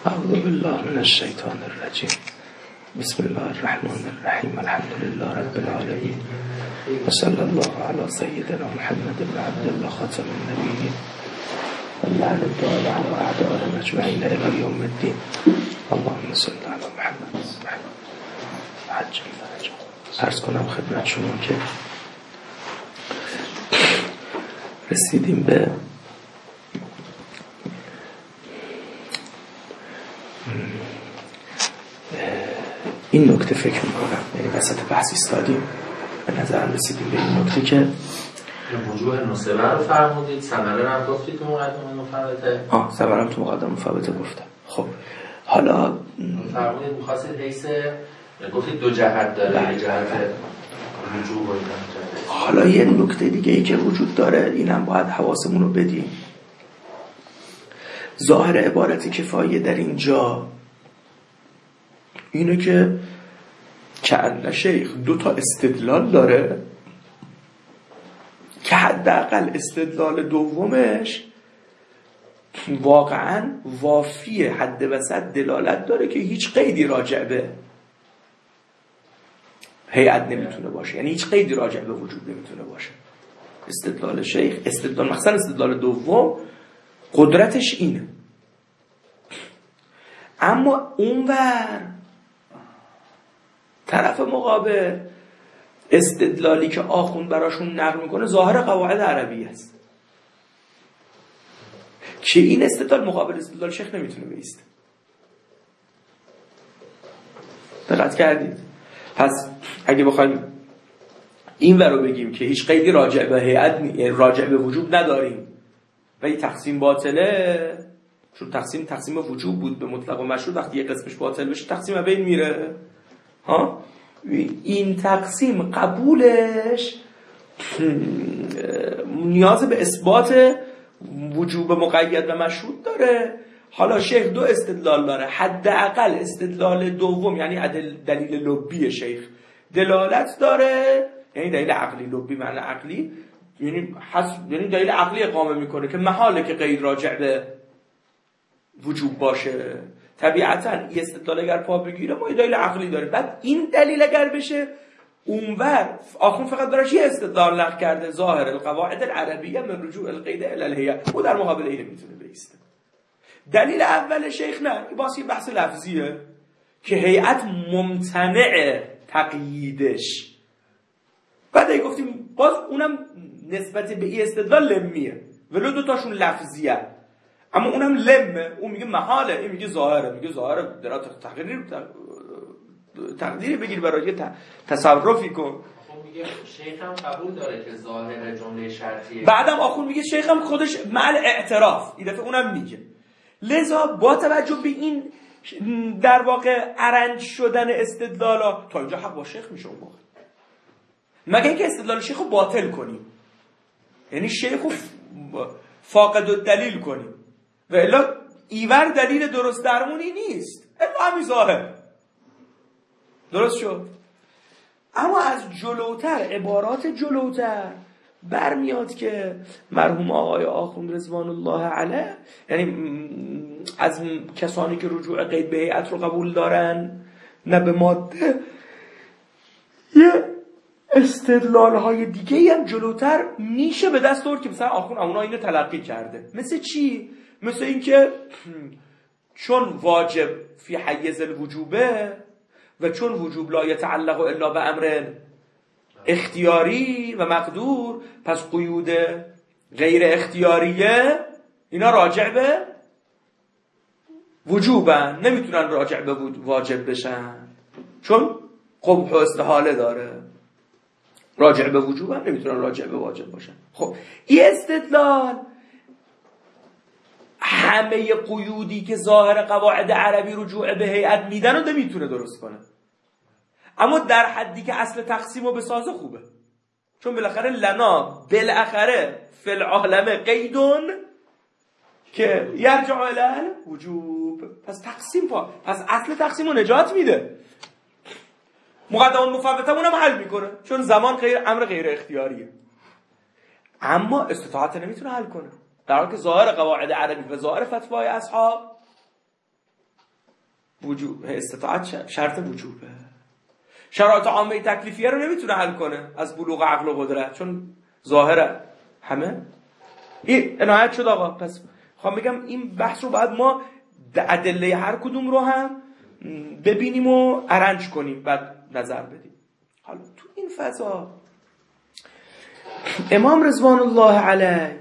اعوذ بالله من الشیطان الرجیم. بسم الله الرحمن الرحیم. الحمد لله رب العالمین و صلی الله علی سیدنا محمد بن عبد الله خاتم النبیین و لعن الدائم علی اعدائهم اجمعین الی یوم الدین. اللهم صل علی محمد عجل فرجهم. عرض کنم خدمت شما که رسیدیم به این نکته فکر میکنم، یعنی وسط بحث ایستادیم به نظرم رسیدیم به این نکته که وجوه نصبه رو فرمودید، ثمره هم گفتید تو مقدمه مفوته. ثمره هم تو مقدمه مفوته گفتم. خب حالا فرمودید می‌خواستید حیث گفتید دو جهت داره، یه جهت وجوه و جهت. حالا یه نکته دیگه ای که وجود داره، اینم باید حواسمون رو بدیم. ظاهر عبارت کفایه در اینجا اینه که کأن شیخ دو تا استدلال داره که حداقل استدلال دومش واقعا وافی حد وسط دلالت داره که هیچ قیدی راجع به هیئت نمیتونه باشه، یعنی هیچ قیدی راجع به وجود نمیتونه باشه. استدلال شیخ، استدلال مثلا استدلال دوم قدرتش اینه. اما اونور طرف مقابل استدلالی که آخوند براشون نقل میکنه ظاهر قواعد عربی است که این استدلال مقابل استدلال شیخ نمیتونه بایسته. دقت کردید؟ پس اگه بخوایم این ور رو بگیم که هیچ قیدی راجع به هیئت، راجع به وجوب نداریم و این تقسیم باطله، چون تقسیم وجوب بود به مطلق و مشروط، وقتی یه قسمش باطل بشه تقسیم بین میره. این تقسیم قبولش نیاز به اثبات وجوب مقید و مشروط داره. حالا شیخ دو استدلال داره، حداقل استدلال دوم یعنی دلیل لبی شیخ دلالت داره، یعنی دلیل عقلی، لبی معنی عقلی، یعنی دلیل عقلی اقامه میکنه که محاله که غیر راجع به وجوب باشه. طبیعتاً این استدلال اگر پا بگیره ما یه دلیل عقلی داریم، بعد این دلیل اگر بشه اونور آخون فقط براش یه استدلال نقل کرده، ظاهر القواعد العربیه من رجوع القید الی الهیئه، او در مقابل این میتونه بایسته. دلیل اول شیخ نه، این باز یه بحث لفظیه که هیئت ممتنع تقییدش. بعد ای گفتیم باز اونم نسبت به این استدلال لمیه، ولو دوتاشون لفظیه، اما اونم لمه، اون میگه محاله، این میگه ظاهره، میگه ظاهره درات تقدیری بگیر برای تصرفی کن. میگه شیخ هم قبول داره که ظاهر جمله شرطیه، بعدم آخون میگه شیخ هم خودش مع اعتراف این دفعه اونم میگه. لذا با توجه به این در واقع ارنج شدن استدلالا تا اینجا حق با شیخ میشه اون موقع، مگه اینکه استدلال شیخ رو باطل کنیم، یعنی شیخ رو فاقد الدلیل کنیم و الا ایور دلیل درست درمونی نیست، الا همین ظاهر. درست شد؟ اما از جلوتر، عبارات جلوتر برمیاد که مرحوم آقای آخوند رضوان الله علیه، یعنی از کسانی که رجوع قید به هیئت رو قبول دارن نه به ماده، یه استدلال های دیگه هم جلوتر میشه به دست آورد که مثلا آخوند اونا اینو تلقی کرده. مثل چی؟ مثل این که چون واجب فی حیز الوجوبه و چون وجوب لا یتعلق الا به امر اختیاری و مقدور، پس قیود غیر اختیاریه اینا راجع به وجوبن، نمیتونن راجع به واجب بشن، چون قبح و استحاله داره. راجع به وجوبن، نمیتونن راجع به واجب باشن. خب این استدلال همه قیودی که ظاهر قواعد عربی رجوع به هیئت میدن رو نمیتونه درست کنه، اما در حدی که اصل تقسیم رو بسازه خوبه، چون بالاخره لنا بالاخره فی العالم قیدون که یرجع الی وجوب، پس تقسیم پس اصل تقسیم رو نجات میده، مقدمه مفوته اونم حل میکنه، چون زمان امر غیر اختیاریه، اما استطاعت نمیتونه حل کنه، در حالی که ظاهر قواعد عربی و ظاهر فتوای اصحاب استطاعت شرط وجوبه. شرایط عامه تکلیفیه رو نمیتونه حل کنه از بلوغ عقل و قدرت، چون ظاهره همه این عنایت شد. آقا پس خواهم بگم این بحث رو باید ما ادله هر کدوم رو هم ببینیم و ارنج کنیم بعد نظر بدیم. حالا تو این فضا امام رضوان الله علیه،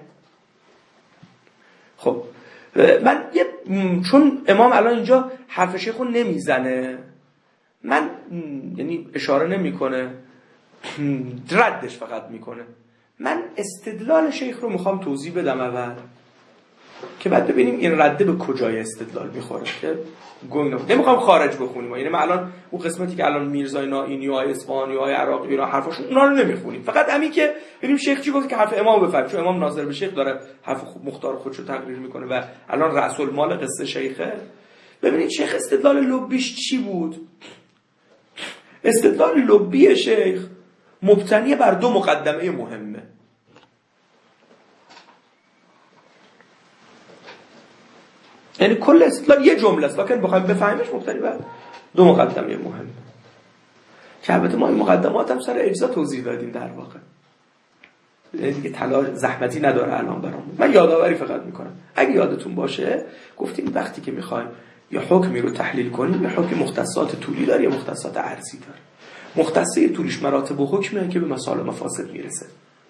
خب من چون امام الان اینجا حرف شیخ رو نمیزنه، من یعنی اشاره نمیکنه، ردش فقط میکنه، من استدلال شیخ رو میخوام توضیح بدم اول که بعد ببینیم این رده به کجای استدلال میخوره که نمیخوام خارج بخونیم. یعنی ما الان اون قسمتی که الان میرزای نائینی و اصفهانی و عراقی اینا حرفاشون اونا رو نمیخونیم، فقط همین که ببینیم شیخ چی گفت که حرف امام بفهمیم، چون امام ناظر به شیخ داره حرف مختار خودش رو تقریر میکنه و الان رأس المال قصه شیخه. ببینید شیخ استدلال لبیش چی بود. استدلال لبی شیخ مبتنی بر دو مقدمه مهمه. یعنی کل استدلال یه جمله است، لکن بخوایم بفهمیمش مبتنی بر دو مقدمه مهمه که البته ما این مقدمات هم سر اجزا توضیح دادیم در واقع، دیگه تلاش زحمتی نداره الان برام. من یادآوری فقط میکنم. اگه یادتون باشه گفتیم وقتی که میخوایم یا حکمی رو تحلیل کنیم، یا حکم مختصات طولی داره یا مختصات عرضی داره. مختصه طولیش مراتب و حکمه که به مسائل مفاسد میرسه،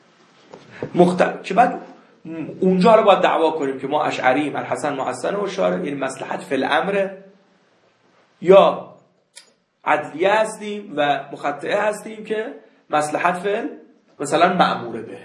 که بعد اونجا رو باید دعوا کنیم که ما اشعریم، الحسن محسن و شارع، یعنی مصلحت فی الامر، یا عدلیه هستیم و مخطئه هستیم که مصلحت فی مثلا مأموره به.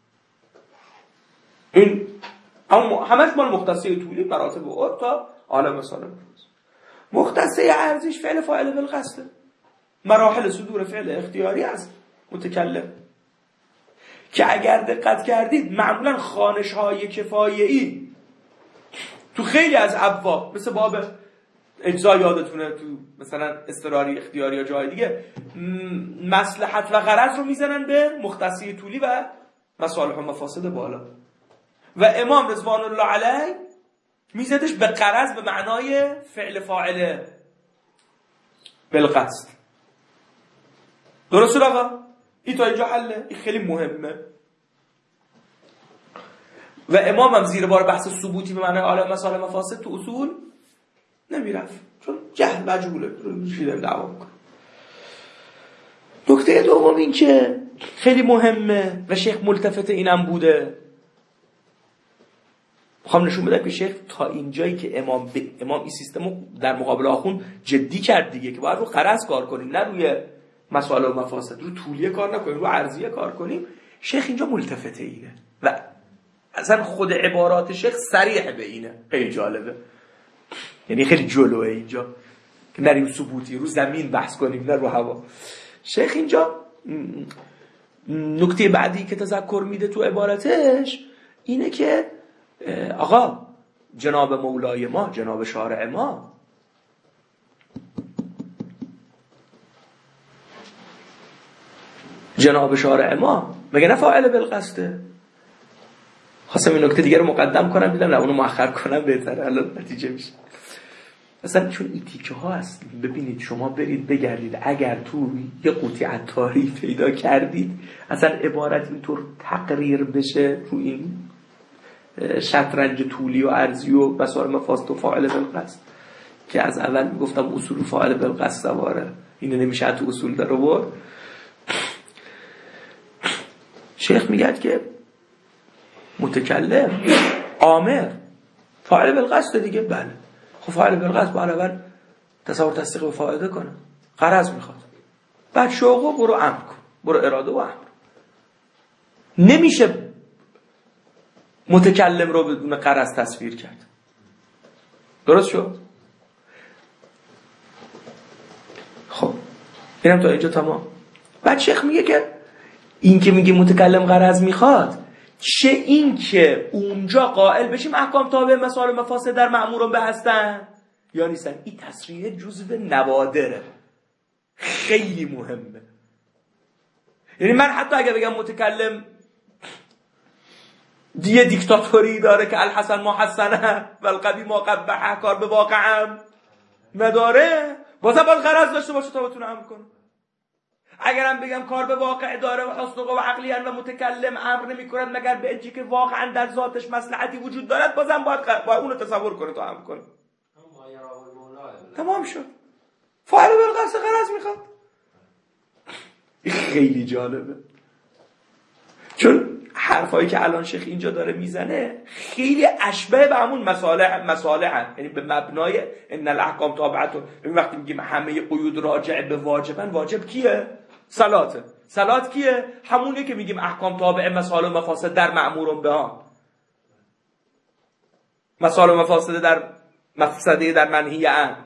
این همش مال مختصه طولی مراتب و تا عالم مسائل مختصه عرضیش فعل فاعل بالقصد، مراحل صدور فعل اختیاری است متکلم، که اگر دقت کردید معمولا خوانش‌های کفایه‌ای تو خیلی از ابواب مثل باب اجزا یادتونه، تو مثلا اضطراری اختیاری یا جای دیگه مصلحت و غرض رو میزنن به مختصی طولی و مصالح و مفاسد بالا، و امام رضوان الله علیه میزدش به غرض به معنای فعل فاعل بالقصد. درسته آقا؟ این تا اینجا حله، این خیلی مهمه. و امام هم زیر بار بحث ثبوتی به معنای عالم مسائل مفاسد تو اصول نمیرفت، چون جهل مجهوله رو دعوا میکنه. نکته دوم این که خیلی مهمه و شیخ ملتفت اینم بوده، میخوام نشون بدم که شیخ تا اینجایی که امام این سیستم رو در مقابل آخوند جدی کرد دیگه، که باید رو غرض کار کنیم، نه روی مسائل و مفاسد، رو طولیه کار نکنیم، رو عرضیه کار کنیم. شیخ اینجا ملتفته اینه و اصلا خود عبارات شیخ صریح به اینه. خیلی جالبه، یعنی خیلی جلوه اینجا که نریم ثبوتی رو زمین بحث کنیم نه رو هوا. شیخ اینجا نکته بعدی که تذکر میده تو عبارتش اینه که آقا جناب مولای ما، جناب شارع ما، جناب شارع ما مگه نه فاعل بالقصده؟ خواستم این نکته دیگه رو مقدم کنم، دیدم نه اونو مؤخر کنم بهتره، الان نتیجه میشه. اصلا چون این تیکه ها هست، ببینید شما برید بگردید، اگر تو یه قوطی عطاری پیدا کردید اصلا عبارت اینطور تقریر بشه رو این شطرنج طولی و عرضی و مسائل مفاسد و فاعل بالقصد، که از اول میگفتم اصول فاعل بالقصد سواره، اینو نمیشه تو اصول در آورد. شیخ میگه که متکلم آمر فاعل بالقصد دیگه، بله خب فاعل بالقصد باید اول تصور تصدیق به فاعله کنه، غرض میخواد، بعد شوقو برو امر کن، برو اراده و امر. نمیشه متکلم رو بدون غرض تصویر کرد. درست شد؟ خب اینم تا اینجا تمام. بعد شیخ میگه که این که میگه متکلم غرض میخواد، چه این که اونجا قائل بشیم احکام تابع مسائل مفاسد در مأمورون به هستن یا نیستن، این تصریح جزو نوادره، خیلی مهمه. یعنی من حتی اگه بگم متکلم دیگه دیکتاتوری داره که الحسن ما حسنه و القبی ما قبحه، کار به واقعم نداره بازم باید غرض داشته باشه تا بتونه امر کنه. اگرم بگم کار به واقع داره و حسن و عقلیاً و متکلم امر نمی‌کند مگر به اینکه واقعاً در ذاتش مصلحتی وجود دارد، بازم باید اون رو تصور کنه تا امر کنه. تمام شد. فاعل بالقصد غرض میخواد. خیلی جالبه، چون حرفایی که الان شیخ اینجا داره میزنه خیلی اشبه به همون مصالح، یعنی به مبنای ان الاحکام تابعه. ببین وقتی میگیم همه قیود راجع به واجبن، واجب کیه؟ صلاته. صلات کیه؟ همونه که میگیم احکام تابع مصالح و مفاسد در مأمور بها، مصالح و مفاسد در مفسده در منهی عنه،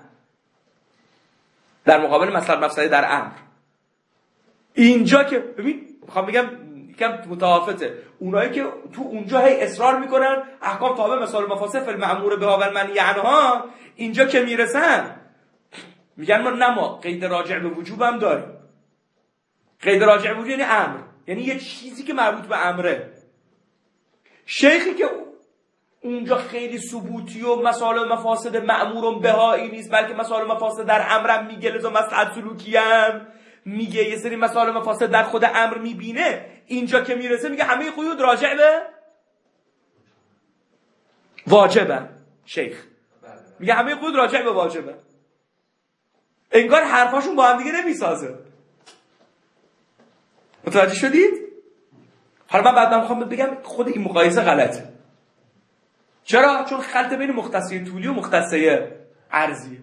در مقابل مثلا مفسده در امر. اینجا که ببین میخوام بگم یکم متفاوته، اونایی که تو اونجا هی اصرار میکنن احکام تابع مصالح و مفاسد فی المأمور بها و المنهی عنها، اینجا که میرسن میگن ما قید راجع به وجوب هم داریم. قید راجع به وجوب یعنی امر، یعنی یه چیزی که مربوط به امره. شیخی که اونجا خیلی ثبوتی و مصالح و مفاسد مأمور بهایی نیست، بلکه مصالح و مفاسد در امرم میگه، لذا مصلحت سلوکی هم میگه، یه سری مصالح و مفاسد در خود امر میبینه. اینجا که میرسه میگه همه قیود راجع به واجبه. شیخ میگه همه قیود راجع به واجبه. انگار حرفاشون با هم دیگه نمیسازه. متوجه شدید؟ حالا من بعد میخوام بگم خود این مقایسه غلطه. چرا؟ چون خلط بین مختصه طولی و مختصه عرضیه.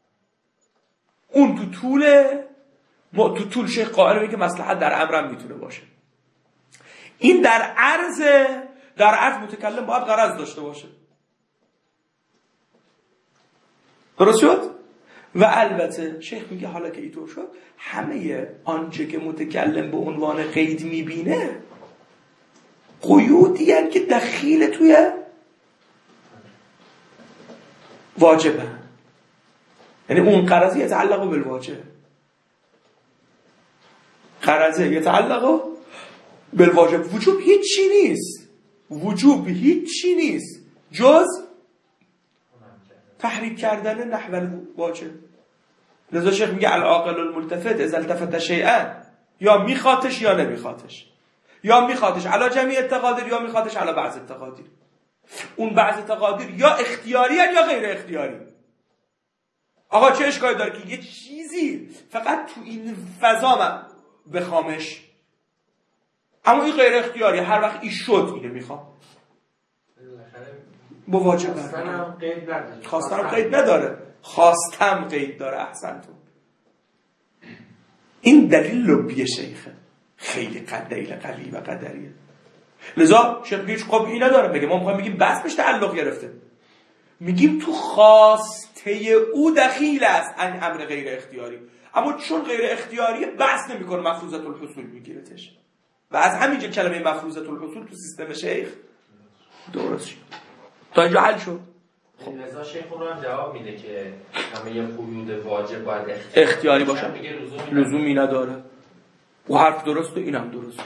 اون تو طول شیخ قائل که مصلحت در امرم میتونه باشه. این در عرض متکلم باید غرض داشته باشه. درست شد؟ و البته شیخ میگه حالا که اینطور شد، همه آنچه که متکلم به عنوان قید میبینه قیودی هستند که دخیل توی واجبه، یعنی اون قرضه یتعلق بالواجب، قرضه یتعلق بالواجب. وجوب هیچی نیست جز تحریک کردن نحو الواجب. لذا شیخ میگه العاقل الملتفت اذا التفت شیئا، یا میخواتش یا نمیخواتش، یا میخواتش علی جمعی التقادیر یا میخواتش علی بعض التقادیر. اون بعض التقادیر یا اختیاری هن یا غیر اختیاری. آقا چه اشکالی داره که یه چیزی فقط تو این فضا بخوامش، اما این غیر اختیاری، هر وقت این شد اینو میخوام. با واجب خواستم قید نداره، خواستم قید داره. احسنتون. این دلیل لبی شیخه، خیلی دلیل قلی و قدریه. لذا شیخ هیچ قبحی نداره بگه ما میخوایم بگیم بس بهش تعلق گرفته، میگیم تو خواسته او دخیل است این امر غیر اختیاری، اما چون غیر اختیاری بحث نمیکنه، مفروضه الحصول میگیرتش. و از همینجا کلمه مفروضه الحصول تو سیستم شیخ درست شد. تا اینجا حل شد. خب لذا شیخ اون رو هم جواب میده که همه قیود واجب باید اختیاری باشه، لزومی نداره. و حرف درسته، اینم درسته.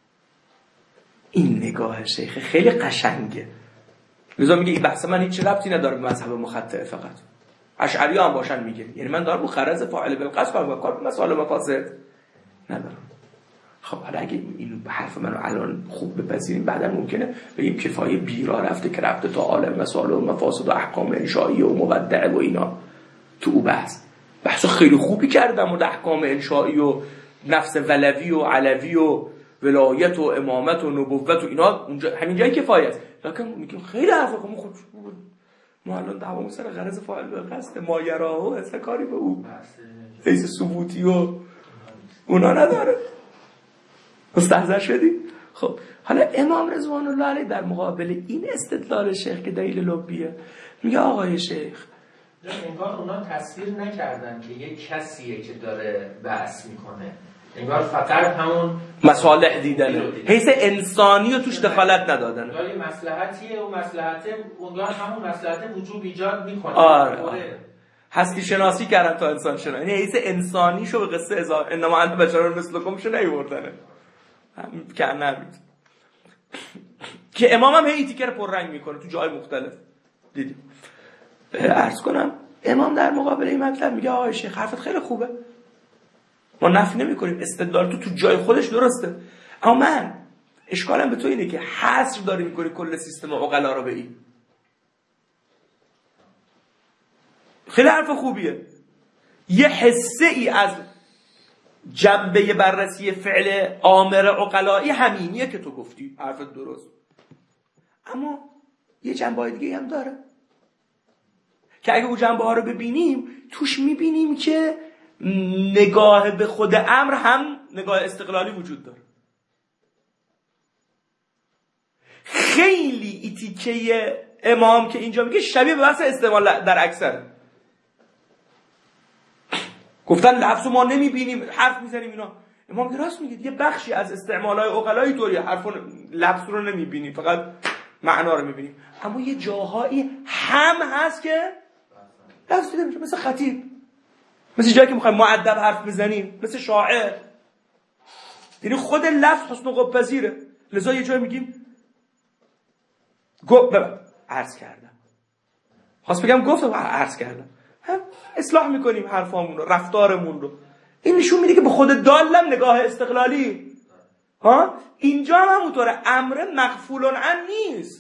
این نگاه شیخ خیلی قشنگه. لذا میگه این بحث من هیچ ربطی نداره به مذهب مخطئ فقط. اشعری هم باشن میگه، یعنی من دارم خرز فاعل بالقصد و کار به مسائل مفاسد ندارم. خب حالا اگه این حرف منو الان خوب بپذیریم، بعدا ممکنه بگیم کفایه بیرا رفته که رفته تا عالم مسائل و مفاسد و احکام انشایی و مبدع و اینا. تو بحث خیلی خوبی کردم و احکام انشایی و نفس ولوی و علوی و ولایت و امامت و نبوت و اینا اونجا همین جای کفایه است. لکن میگیم خیلی حرف خوب ما الان دعوامون سر غرض فاعل بالقصد، ما یراهو اصلا کاری به او حیث ثبوتی و اونا نداره. مستحضر شدی؟ خب حالا امام رضوان الله علیه در مقابل این استدلال شیخ که دلیل لبیه میگه آقای شیخ انگار اونا تصویر نکردن که یک کسیه که داره بحث میکنه، انگار فقط همون مصالح دیدنه، حیث انسانی رو توش دخالت ندادن. انگار یه مصلحتیه و مصلحته انگار همون مصلحت وجوب ایجاد میکنه. آره. هستی شناسی کردن تا انسان شناسی، یعنی حیث انسانیشو به قصه انما انت بشر مثلکمشو نیوردنه که نمید که امام هم هی تیکر پر رنگ میکنه تو جای مختلف. دیدیم عرض کنم امام در مقابل این مطلب میگه آقای شیخ حرفت خیلی خوبه، ما نفی نمی‌کنیم، استدلال تو جای خودش درسته، اما من اشکالم به تو اینه که حصر داری می‌کنی کل سیستم عقلا رو به این. خیلی حرف خوبیه، یه حصه ای از جنبه بررسی فعل آمر عقلایی همینیه که تو گفتی، حرفت درست، اما یه جنبه دیگه هم داره که اگه اون جنبه ها رو ببینیم توش میبینیم که نگاه به خود امر هم نگاه استقلالی وجود داره. خیلی ایتیکه امام که اینجا میگه شبیه به بحث استعمال در اکثر، گفتن لفظ ما نمیبینیم حرف میزنیم اینا. امام که راست میگه، یه بخشی از استعمالهای عقلایی طوریه، لفظ رو نمیبینیم، فقط معنا رو میبینیم، اما یه جاهایی هم هست که لفظ دیده میشه، مثل خطیب، مثل جایی که میخوایم مؤدب حرف بزنیم، مثل شاعر، یعنی خود لفظ حسن و پذیره. لذا یه جایی میگیم عرض کردم، خواست بگم گفتم عرض کردم، اصلاح میکنیم حرفامون رو، رفتارمون رو. این نشون میده که به خود دالم نگاه استقلالی. اینجا هم همونطوره، امر مغفول عن نیست،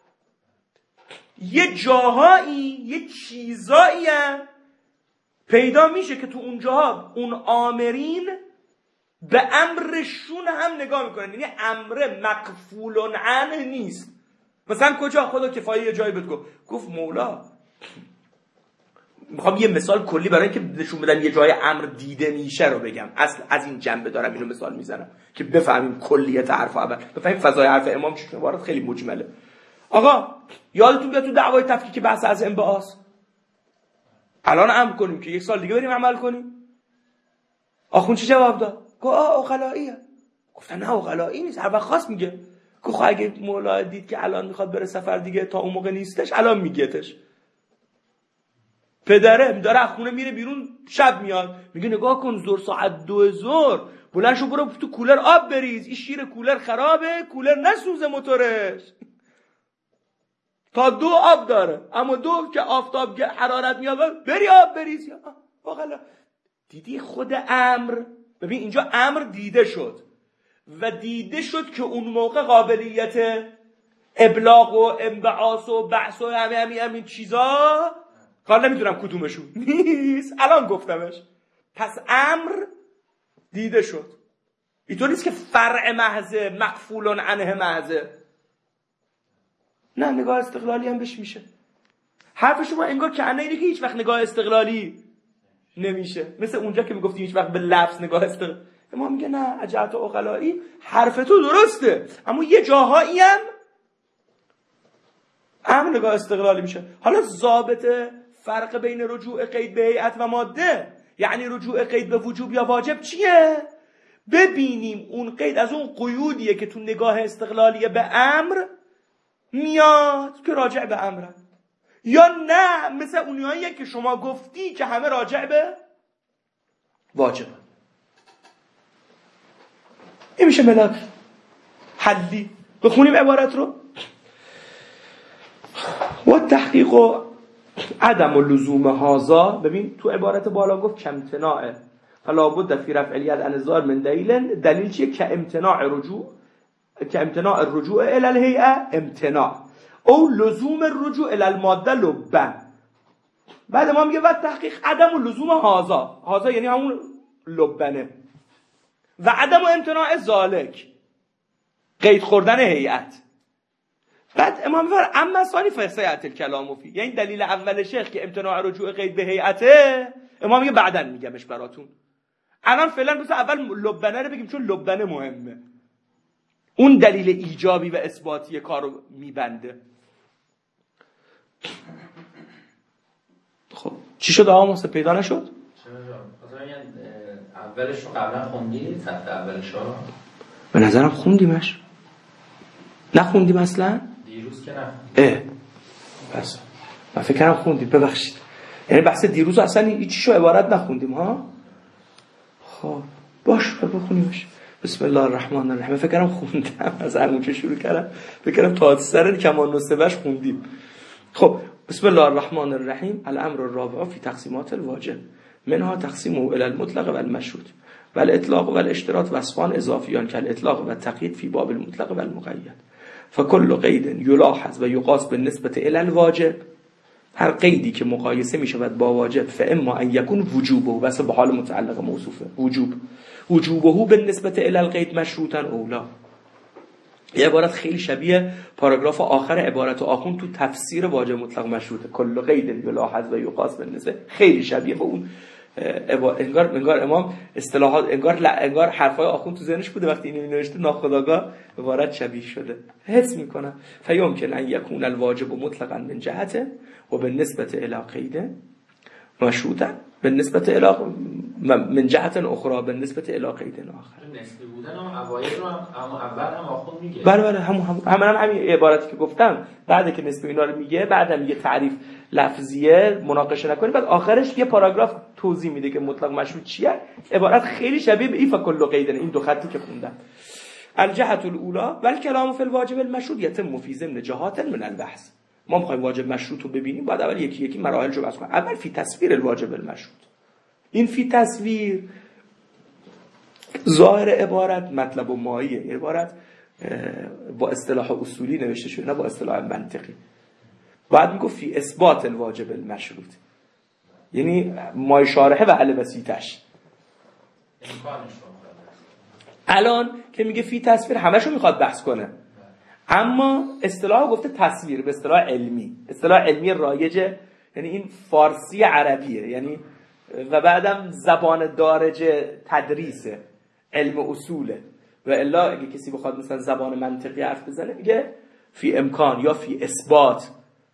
یه جاهایی یه چیزایی هم پیدا میشه که تو اونجاها اون آمرین به امرشون هم نگاه میکنن، یعنی امر مغفول عنه نیست. مثلا کجا؟ خدا کفایه یه جایی بهت گفت مولا، میخوام یه مثال کلی برای اینکه نشون بدم یه جای امر دیده میشه رو بگم، اصل از این جنبه دارم اینو مثال میزنم که بفهمیم کلیت حرف، اول بفهمیم فضای حرف امام چه عبارت خیلی مجمله. آقا یادتون بیاد تو دعوای تفکیک بحث از انبعاث الان امر کنیم که یک سال دیگه بریم عمل کنیم، آخون چی جواب داد؟ گفت عقلاییه. گفتن نه عقلایی نیست، هر وقت خواست میگه. گفت اگه مولا دید که الان میخواد بره سفر دیگه، تا اون موقع نیستش، الان میگهتش. پدره داره از خونه میره بیرون، شب میاد میگه نگاه کن زور ساعت 2 ظهر بلند شو برو تو کولر آب بریز، این شیر کولر خرابه، کولر نسوزه موتورش، تا 2 آب داره، اما 2 که آفتاب حرارت میاد بری آب بریز. واقعا دیدی خود امر، ببین اینجا امر دیده شد و دیده شد که اون موقع قابلیت ابلاغ و انبعاث و بحث و همین چیزا حالا نمیدونم کدومشون نیست، الان گفتمش. پس امر دیده شد، اینطور نیست که فرع محضه مغفول عنه محضه، نه نگاه استقلالی هم بهش میشه. حرف شما انگار که اینه که هیچ وقت نگاه استقلالی نمیشه، مثل اونجا که میگفتی هیچ وقت به لفظ نگاه استقلالی. ما میگه نه اجعت عقلایی، حرف تو درسته، اما یه جاهایی هم نگاه استقلالی میشه. حالا ضابط فرق بین رجوع قید به هیئت و ماده، یعنی رجوع قید به وجوب یا واجب چیه؟ ببینیم اون قید از اون قیودیه که تو نگاه استقلالیه به امر میاد که راجع به امره، یا نه مثل اونیاییه که شما گفتی که همه راجع به واجبه. این میشه ملاک حلی. بخونیم عبارت رو. و تحقیق و عدم و لزوم هازا، ببین تو عبارت بالا گفت کمتناعه، فلا بد فی رفع الید عن الظاهر من دلیل چیه؟ که امتناع الرجوع الی الهیئه امتناع او لزوم الرجوع الی الماده لبن. بعد ما میگه و تحقیق عدم و لزوم هازا یعنی همون لبنه، و عدم و امتناع ذالک قید خوردن هیئت. بعد امام میفرماید اما ثانی فسیات الکلام فی، یعنی دلیل اول شیخ که امتناع رجوع قید به هیئته، امام میگه بعدن میگمش براتون، الان فعلا بس اول لبنه رو بگیم چون لبنه مهمه، اون دلیل ایجابی و اثباتی کارو میبنده. خب چی شد آقا محسن؟ پیدا نشد؟ اولش رو قبلا خوندی؟ صفحه اولش رو به نظرم خوندیمش. نخوندیم اصلا؟ دیروز که نخوندیم. پس من فکر کردم خوندیم، ببخشید. یعنی بحث دیروز اصلا هیچیشو عبارت نخوندیم ها؟ خب باش بخونیمش. بسم الله الرحمن الرحیم. فکر کردم خوندم، از همونجا شروع کردم، فکر کردم تا سر کمان نصبش خوندیم. خب بسم الله الرحمن الرحیم. الامر الرابع فی تقسیمات الواجب منها تقسیمه الی المطلق و المشروط و الاطلاق و الاشتراط وصفان اضافیان که الاطلاق و التقیید فی باب المطلق و المقید. فکل قید یلاحظ و یقاس بالنسبه الی الواجب، هر قیدی که مقایسه می شود با واجب، فاما ان یکون وجوبه، واسه به حال متعلق موصوفه، وجوبه بالنسبه الی القید مشروطا اولا. یه عبارت خیلی شبیه پاراگراف آخر عبارت آخوند تو تفسیر واجب مطلق مشروطه، کل قید یلاحظ و یقاس بالنسبه، خیلی شبیه به اون انگار امام اصطلاحات انگار حرفای آخوند تو ذهنش بوده وقتی اینو نوشته، ناخودآگاه عبارت شبیه شده. حس میکنم فیمکن ان یکون الواجب مطلقا من جهته و بالنسبه الی قید مشروطا بالنسبه الی من جهت اخرى بالنسبه الی قید آخر. نسبی بودن هم اوایل رو هم اول هم آخوند میگه. بله همین عبارتی که گفتم، بعد که نسبی اینا رو میگه، بعد میگه تعریف لفظیه مناقشه نکنید، بعد آخرش یه پاراگراف توضیح میده که مطلق مشروط چیه. عبارت خیلی شبیه به این فکل قیدن، این دو خطی که خوندم. الجهت الاولى والكلام فی الواجب المشروط یتم فی ضمن جهات من البحث. ما میخوایم واجب مشروط رو ببینیم، بعد اول یکی یکی مراحل رو بحث کنیم. اول فی تصویر الواجب المشروط. این فی تصویر ظاهر عبارت مطلب و مایه عبارت با اصطلاح اصولی نوشته شده، نه با اصطلاح منطقی. بعد میگه فی اثبات الواجب المشروط، یعنی مای شارحه و حل بسیطش. الان که میگه فی تصویر همشو میخواد بحث کنه، اما اصطلاح گفته تصویر به اصطلاح علمی، اصطلاح علمی رایجه، یعنی این فارسی عربیه، یعنی و بعدم زبان دارج تدریسه، علم اصوله. و الا اگه کسی بخواد مثلا زبان منطقی حرف بزنه میگه فی امکان یا فی اثبات،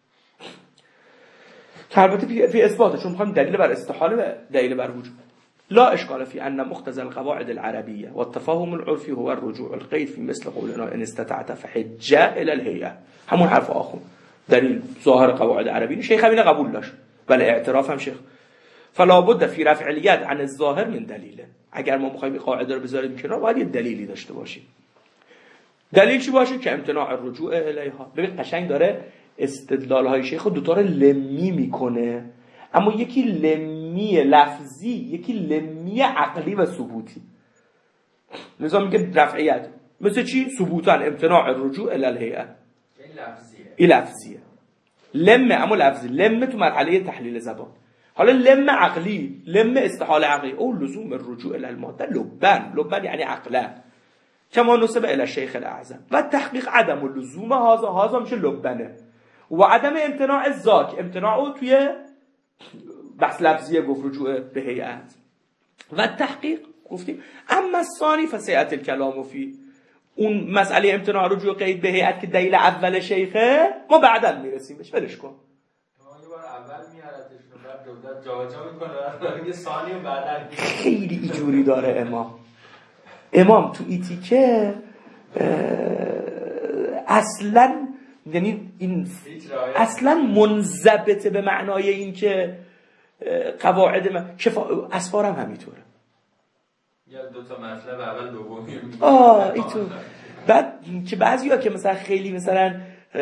که البته فی اثباته، چون میخوایم دلیل بر استحاله و دلیل بر وجود. لا اشکال فی ان مقتضى القواعد العربیه و التفاهم العرفی هو الرجوع القید فی مثل قولنا ان استطعت فحج الى الهیئه. همون حرف آخون دلیل ظاهر قواعد عربی، شیخ همین قبول داشت، بله اعتراف هم شیخ. فلا بد فی رفع الید عن الظاهر من دلیله. اگر ما میخوایم این قاعده رو بذاریم کنار، باید یه دلیلی داشته باشیم. دلیل چی باشه؟ که امتناع الرجوع الیها. ببین قشنگ داره استدلال های شیخ دو تا رو لمی میکنه، اما یکی لمی لفظی، یکی لمی عقلی و ثبوتی. لذا میگه رفعیت مثل چی؟ ثبوتا امتناع الرجوع الی الهیئه. این لفظیه. لم اما لفظی، لم تو مرحله تحلیل زبان. حالا لم عقلی، لم استحاله عقلی، او لزوم الرجوع الی الماده لبن یعنی عقلا، کما نسب الی الشیخ الاعظم. و تحقیق عدم اللزوم هذا میشه لبنه، و عدم امتناع ذاک، امتناع توی بحث لفظیه گفت رجوع به هیئت. و تحقیق گفتیم اما ثانی فسیعت الکلام فی، اون مسئله امتناع رجوع قید به هیئت که دلیل اول شیخه، ما بعداً میرسیم بهش، ولش کن. یه بار اول میارتش رو بعد جا میکنه یه ثانی و بعداً خیلی اینجوری داره امام تو ایتیکه اصلاً، یعنی این اصلاً منضبطه به معنای این که قواعد اسفارم همینطوره. یا دو تا مطلب اول دومی اینطور. بعد که بعضیا که مثلا خیلی مثلا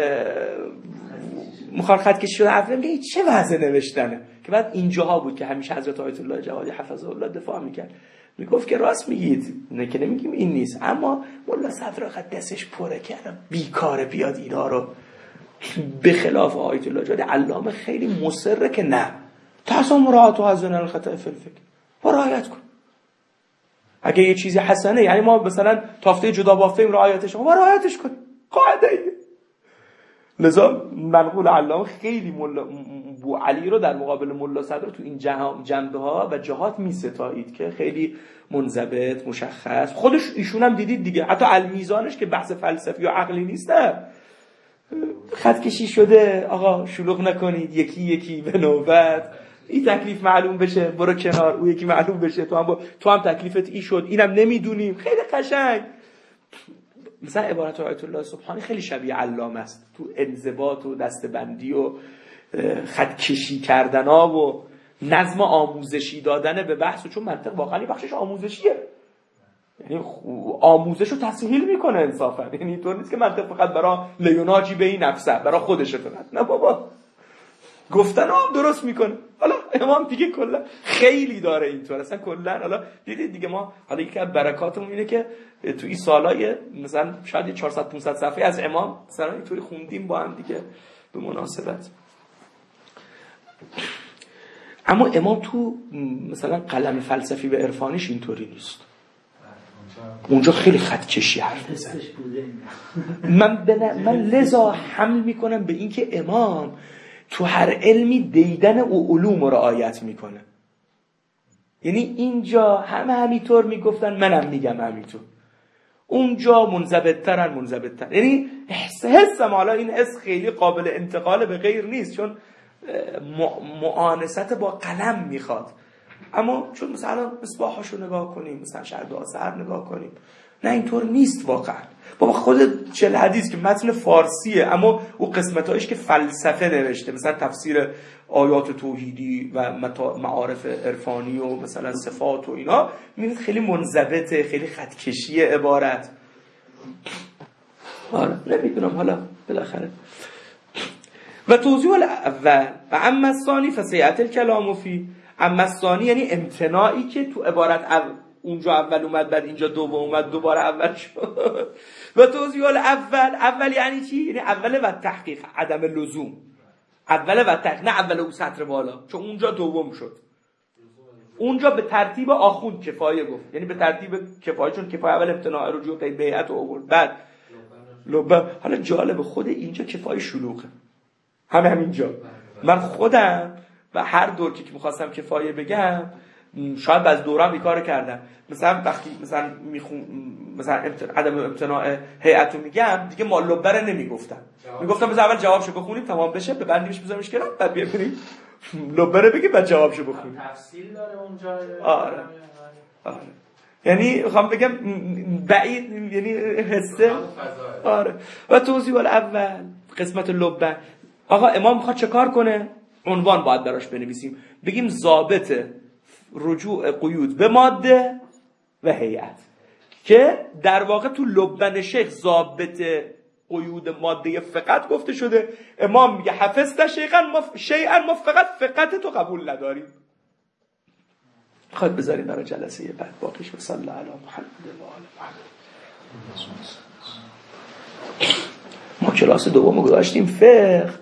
مخالفت خط کشی شده حرف میگه چه وضع نوشتنه، که بعد اینجاها بود که همیشه حضرت آیت الله جوادی حفظه الله دفاع میکرد، میگفت که راست میگید، نه که نمیگیم این نیست، اما مولا صدر خط دستش پره کرد بیکاره بیاد اینا رو به خلاف آیت الله جوادی علامه خیلی مصره که نه تاسو مراعات و حزن الخطا فی الفکر رعایت کن. اگه یه چیزی حسنه، یعنی ما مثلا تافته جدا بافتیم رعایتش، ما رعایتش کن، قاعده ایه. لذا منقول علامه خیلی بو علی رو در مقابل ملا صدر تو این جنبه ها و جهات می ستایید که خیلی منضبط مشخص. خودش ایشون هم دیدید دیگه، حتی المیزانش که بحث فلسفی و عقلی نیست، خط کشی شده آقا شلوغ نکنید، یکی یکی به نوبت، این تکلیف معلوم بشه برو کنار، او یکی معلوم بشه تو هم تکلیفت ای شد، اینم نمیدونیم. خیلی قشنگ. مثلا عبارت آیت الله سبحانی خیلی شبیه علامه است تو انضباط و دستبندی و خط کشی کردن ها و نظم آموزشی دادن به بحث، چون منطق واقعا بخشش آموزشیه، یعنی آموزش رو تسهیل میکنه انصافا. یعنی اینطور نیست که منطق فقط برای لیوناجی به این نفسه، برای خودشه فقط، نه بابا، گفتن درست میکنه. حالا امام دیگه کلا خیلی داره اینطور، اصلا کلا حالا دیدید دیگه ما حالا یکی از برکاتمون اینه که تو این سالای مثلا شاید 400 500 صفحه از امام مثلا اینطوری خوندیم با هم دیگه به مناسبت. اما امام تو مثلا قلم فلسفی و عرفانیش اینطوری نیست. اونجا خیلی خط کشی حرف میزنه. من لذا حمل میکنم به این که امام تو هر علمی دیدن او علوم رو رعایت میکنه. یعنی اینجا همه همینطور میگفتن، منم میگم همینطور. اونجا منضبط‌ترن. یعنی حسم حالا این حس خیلی قابل انتقال به غیر نیست، چون معانست با قلم میخواد. اما چون مثلا مصباحاشو نگاه کنیم، مثلا شرح دعا سحر نگاه کنیم، نه اینطور نیست واقعا. بابا خود چل حدیث که متن فارسیه اما او قسمتایش که فلسفه نوشته، مثلا تفسیر آیات توحیدی و معارف عرفانی و مثلا صفات و اینا، میبینید خیلی منضبطه، خیلی خطکشی عبارت. آره نمیدونم حالا بالاخره. و توضیح الاول و اما الثانی فسیأتی الکلام فی. اما الثانی یعنی امتناعی که تو عبارت اونجا اول اومد بعد اینجا دوم اومد دوباره اول شد. و توضیح اول یعنی چی؟ یعنی اول و تحقیق، عدم لزوم. اول و تحقیق، نه اول او سطر بالا، چون اونجا دوم شد. اونجا به ترتیب آخوند کفایه گفت، یعنی به ترتیب کفایه، چون کفایه اول امتناع رجوع قید بیعت آورد، بعد لبه. حالا جالب خود اینجا کفایه شلوغه، همینجا. من خودم و هر دور که میخواستم کفایه بگم، شاید بعض دوران این کارو کردم. مثلا وقتی مثلا مثلا عدم امتناع هیئتو میگم دیگه ما لبره نمیگفتم، میگفتم بذار اول جوابشو بخونیم تمام بشه، به بندیش بذارمش کنار، بعد ببینیم لبره بگیم بعد جوابشو بخونیم. تفصیل داره اونجا. آره. یعنی میخوام بگم بعید، یعنی حسه. آره. و توضیح الاول قسمت لبه. آقا امام میخواد چه کار کنه؟ عنوان باید براش بنویسیم، بگیم ضابط رجوع قیود به ماده و هیئت، که در واقع تو لبن شیخ ضابط قیود ماده فقط گفته شده. امام میگه حفظت شیئا ما فقط فقط تو قبول نداریم. خواهد بذاریم برای جلسه بعد باقیش. و صلی الله علی محمد و آل محمد. ما کلاس دوم گذاشتیم فقه.